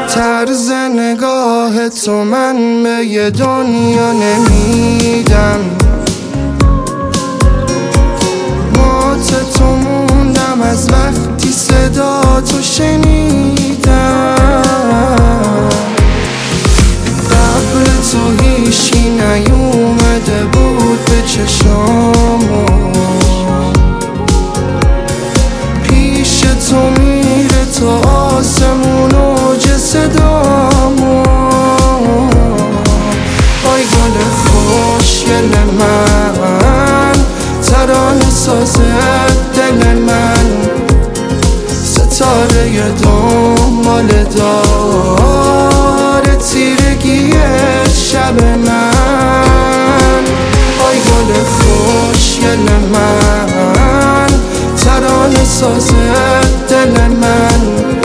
طرز نگاه تو من به یه دنیا نمیدم، مات تو موندم از وقتی صدا تو شنیدم. قبل تو هیچی نیومده بود به چشامو، پیش تو میره تا آسمون اوج صدامو. آی گل خوشگل من، ترانه ساز دل من، ستاره دنبال داره تیرگی شب من. آی گل خوشگل من، ترانه ساز دل من،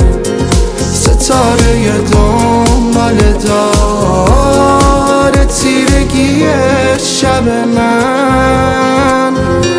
ستاره دنبال داره تیرگی شب من.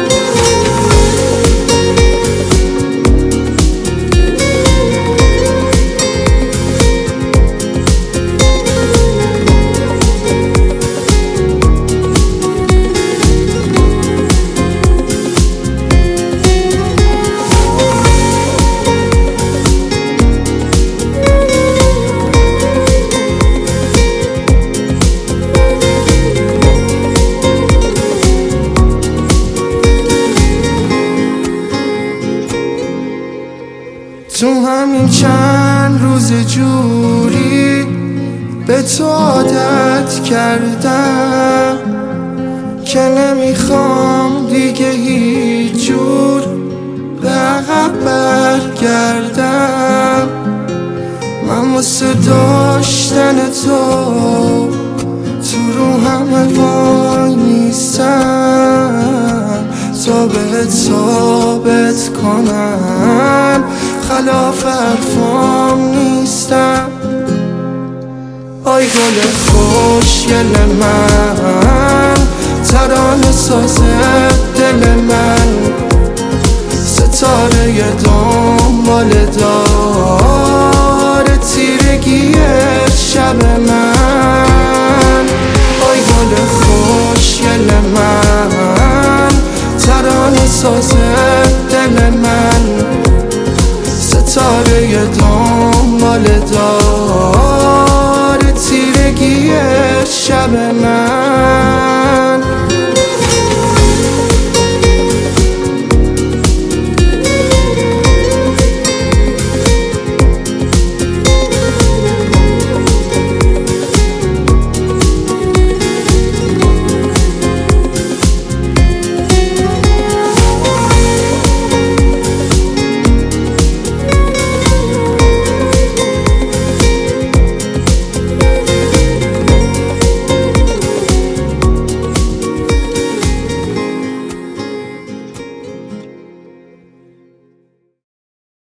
تو همین چند روز جوری به تو عادت کردم که نمیخوام دیگه هیچ جور به عقب برگردم. من واسه داشتن تو رو همه وای نیستم تا بهت ثابت کنم خلاف حرفام نیستم. آی گل خوشگل من، ترانه ساز دل من، ستاره دنبال داره تیرگی شب من. آی گل خوشگل من، ترانه ساز دل من، ستاره دنبال داره تیرگی شب من.